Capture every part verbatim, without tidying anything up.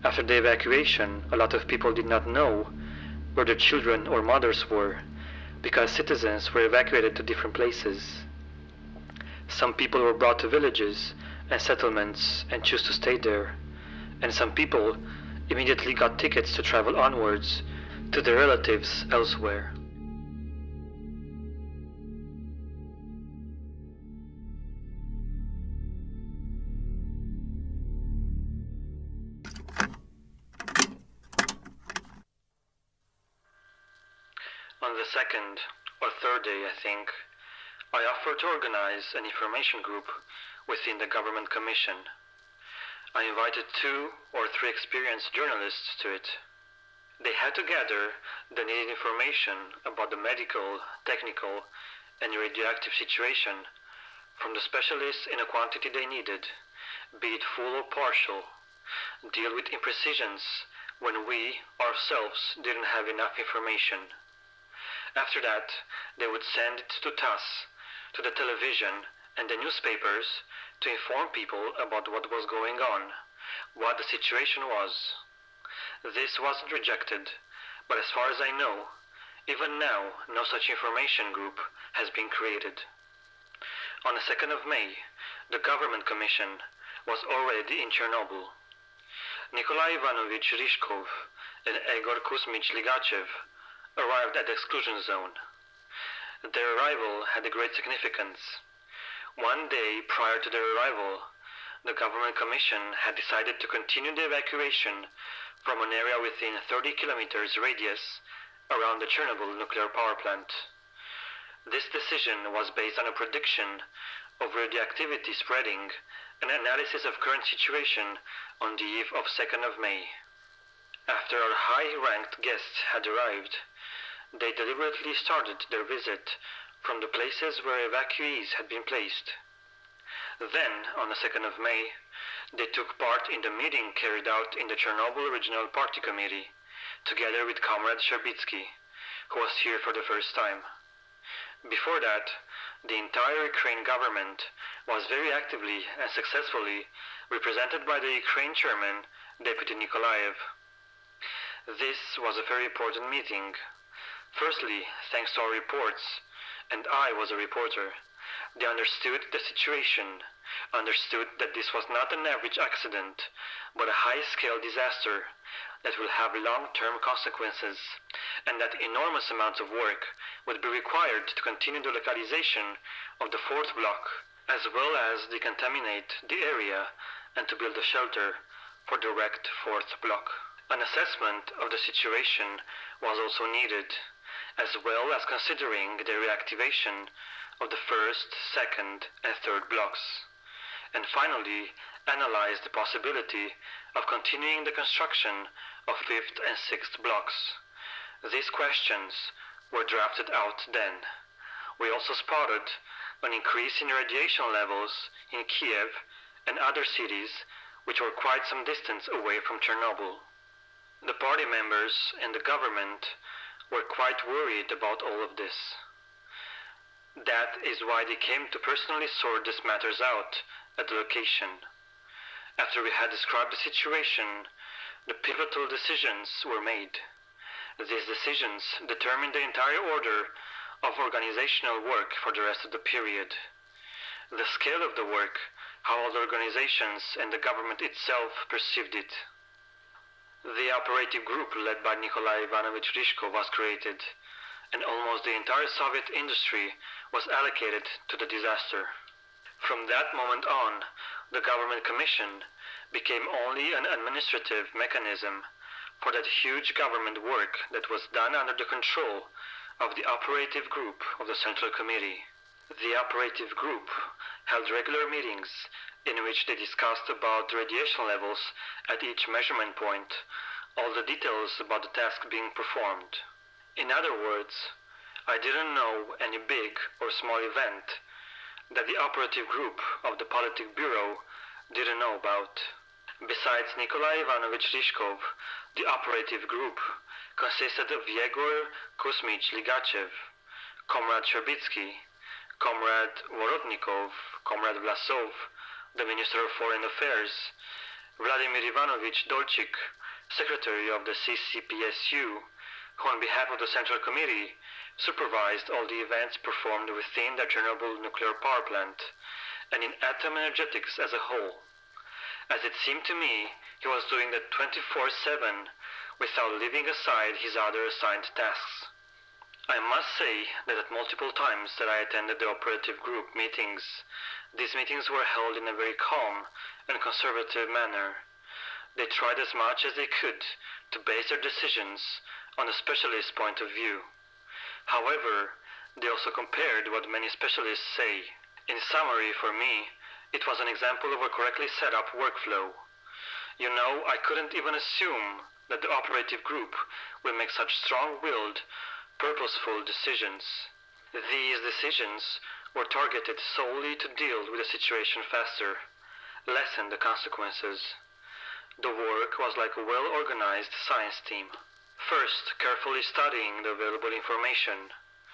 After the evacuation, a lot of people did not know where their children or mothers were, because citizens were evacuated to different places. Some people were brought to villages and settlements and chose to stay there, and some people immediately got tickets to travel onwards to their relatives elsewhere. On the second or third day, I think, I offered to organize an information group within the government commission. I invited two or three experienced journalists to it. They had to gather the needed information about the medical, technical, and radioactive situation from the specialists in a quantity they needed, be it full or partial, deal with imprecisions when we, ourselves, didn't have enough information. After that, they would send it to T A S, to the television and the newspapers to inform people about what was going on, what the situation was. This wasn't rejected, but as far as I know, even now no such information group has been created. On the second of May, the government commission was already in Chernobyl. Nikolai Ivanovich Ryzhkov and Egor Kuzmich Ligachev arrived at the exclusion zone. Their arrival had a great significance. One day prior to their arrival, the government commission had decided to continue the evacuation from an area within thirty kilometers radius around the Chernobyl nuclear power plant. This decision was based on a prediction of radioactivity spreading and analysis of current situation on the eve of second of May. After our high-ranked guests had arrived, they deliberately started their visit from the places where evacuees had been placed. Then, on the second of May, they took part in the meeting carried out in the Chernobyl Regional Party Committee, together with Comrade Sherbitsky, who was here for the first time. Before that, the entire Ukraine government was very actively and successfully represented by the Ukraine chairman, Deputy Nikolaev. This was a very important meeting. Firstly, thanks to our reports, and I was a reporter, they understood the situation, understood that this was not an average accident, but a high-scale disaster that will have long-term consequences, and that enormous amounts of work would be required to continue the localization of the fourth block, as well as decontaminate the area and to build a shelter for the wrecked fourth block. An assessment of the situation was also needed, as well as considering the reactivation of the first, second, and third blocks, and finally analyze the possibility of continuing the construction of fifth and sixth blocks. These questions were drafted out then. We also spotted an increase in radiation levels in Kiev and other cities which were quite some distance away from Chernobyl. The party members and the government were quite worried about all of this. That is why they came to personally sort these matters out at the location. After we had described the situation, the pivotal decisions were made. These decisions determined the entire order of organizational work for the rest of the period. The scale of the work, how all the organizations and the government itself perceived it. The operative group led by Nikolai Ivanovich Ryzhkov was created, and almost the entire Soviet industry was allocated to the disaster. From that moment on, the government commission became only an administrative mechanism for that huge government work that was done under the control of the operative group of the Central Committee. The operative group held regular meetings in which they discussed about the radiation levels at each measurement point, all the details about the task being performed. In other words, I didn't know any big or small event that the operative group of the Politic Bureau didn't know about. Besides Nikolai Ivanovich Ryzhkov, the operative group consisted of Yegor Kuzmich Ligachev, Comrade Sherbitsky, Comrade Vorodnikov, Comrade Vlasov, the Minister of Foreign Affairs, Vladimir Ivanovich Dolchik, secretary of the C C P S U, who on behalf of the Central Committee supervised all the events performed within the Chernobyl nuclear power plant and in atom energetics as a whole. As it seemed to me, he was doing that twenty-four seven without leaving aside his other assigned tasks. I must say that at multiple times that I attended the operative group meetings, these meetings were held in a very calm and conservative manner. They tried as much as they could to base their decisions on a specialist's point of view. However, they also compared what many specialists say. In summary, for me, it was an example of a correctly set up workflow. You know, I couldn't even assume that the operative group will make such strong-willed, purposeful decisions. These decisions were targeted solely to deal with the situation faster, lessen the consequences. The work was like a well-organized science team. First, carefully studying the available information.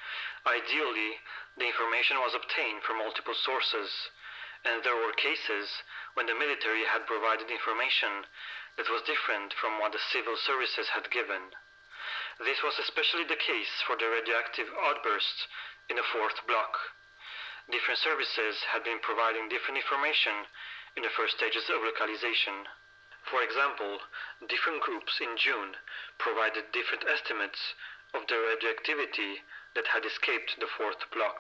Ideally, the information was obtained from multiple sources, and there were cases when the military had provided information that was different from what the civil services had given. This was especially the case for the radioactive outbursts in the fourth block. Different services had been providing different information in the first stages of localization. For example, different groups in June provided different estimates of the radioactivity that had escaped the fourth block.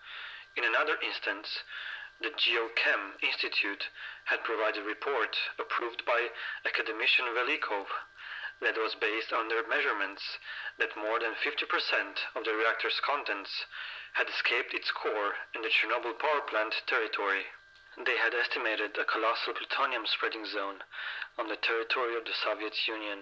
In another instance, the Geochem Institute had provided a report approved by academician Velikov that was based on their measurements that more than fifty percent of the reactor's contents had escaped its core in the Chernobyl power plant territory. They had estimated a colossal plutonium spreading zone on the territory of the Soviet Union.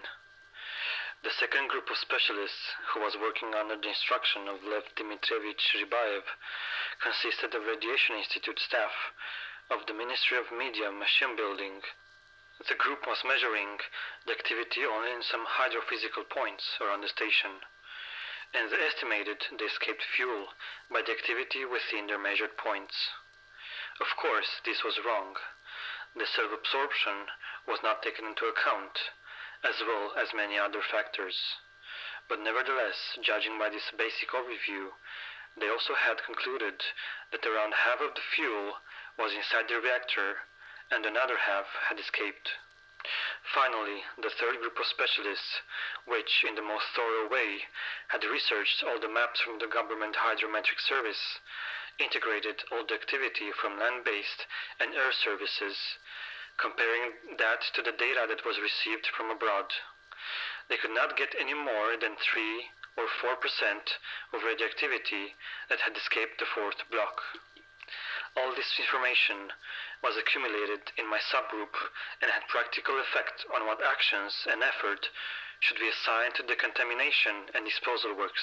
The second group of specialists, who was working under the instruction of Lev Dmitrievich Rybayev, consisted of Radiation Institute staff of the Ministry of Media Machine Building. The group was measuring the activity only in some hydrophysical points around the station, and they estimated the escaped fuel by the activity within their measured points. Of course, this was wrong. The self-absorption was not taken into account, as well as many other factors. But nevertheless, judging by this basic overview, they also had concluded that around half of the fuel was inside the reactor and another half had escaped. Finally, the third group of specialists, which in the most thorough way had researched all the maps from the government hydrometric service, integrated all the activity from land-based and air services, comparing that to the data that was received from abroad. They could not get any more than three or four percent of radioactivity that had escaped the fourth block. All this information was accumulated in my subgroup and had practical effect on what actions and effort should be assigned to the contamination and disposal works.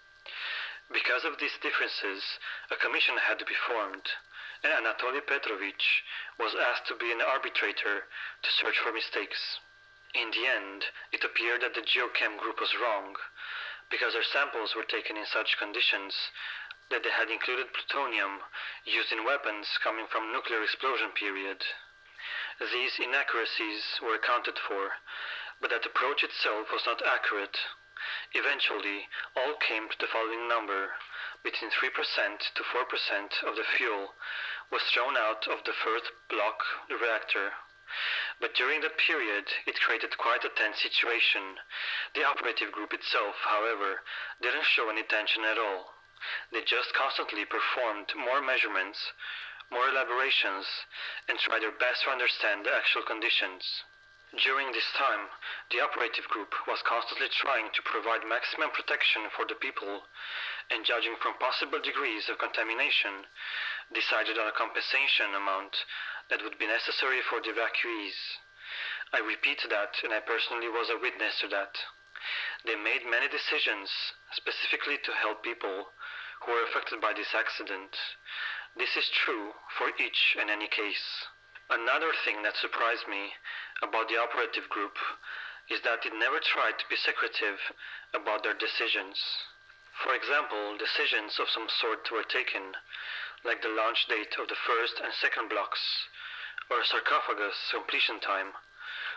Because of these differences, a commission had to be formed, and Anatoly Petrovich was asked to be an arbitrator to search for mistakes. In the end, it appeared that the Geochem group was wrong, because their samples were taken in such conditions that they had included plutonium used in weapons coming from nuclear explosion period. These inaccuracies were accounted for, but that approach itself was not accurate. Eventually, all came to the following number: between three percent to four percent of the fuel was thrown out of the first block reactor. But during that period, it created quite a tense situation. The operative group itself, however, didn't show any tension at all. They just constantly performed more measurements, more elaborations, and tried their best to understand the actual conditions. During this time, the operative group was constantly trying to provide maximum protection for the people, and judging from possible degrees of contamination, decided on a compensation amount that would be necessary for the evacuees. I repeat that, and I personally was a witness to that. They made many decisions, specifically to help people who were affected by this accident. This is true for each and any case. Another thing that surprised me about the operative group is that it never tried to be secretive about their decisions. For example, decisions of some sort were taken, like the launch date of the first and second blocks, or a sarcophagus completion time,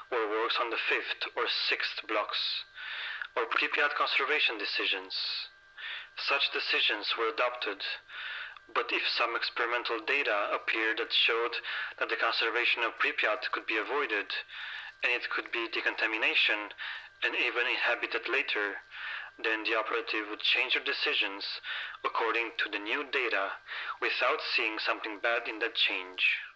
or works on the fifth or sixth blocks, or Pripyat conservation decisions. Such decisions were adopted, but if some experimental data appeared that showed that the conservation of Pripyat could be avoided, and it could be decontamination and even inhabited later, then the operative would change their decisions according to the new data without seeing something bad in that change.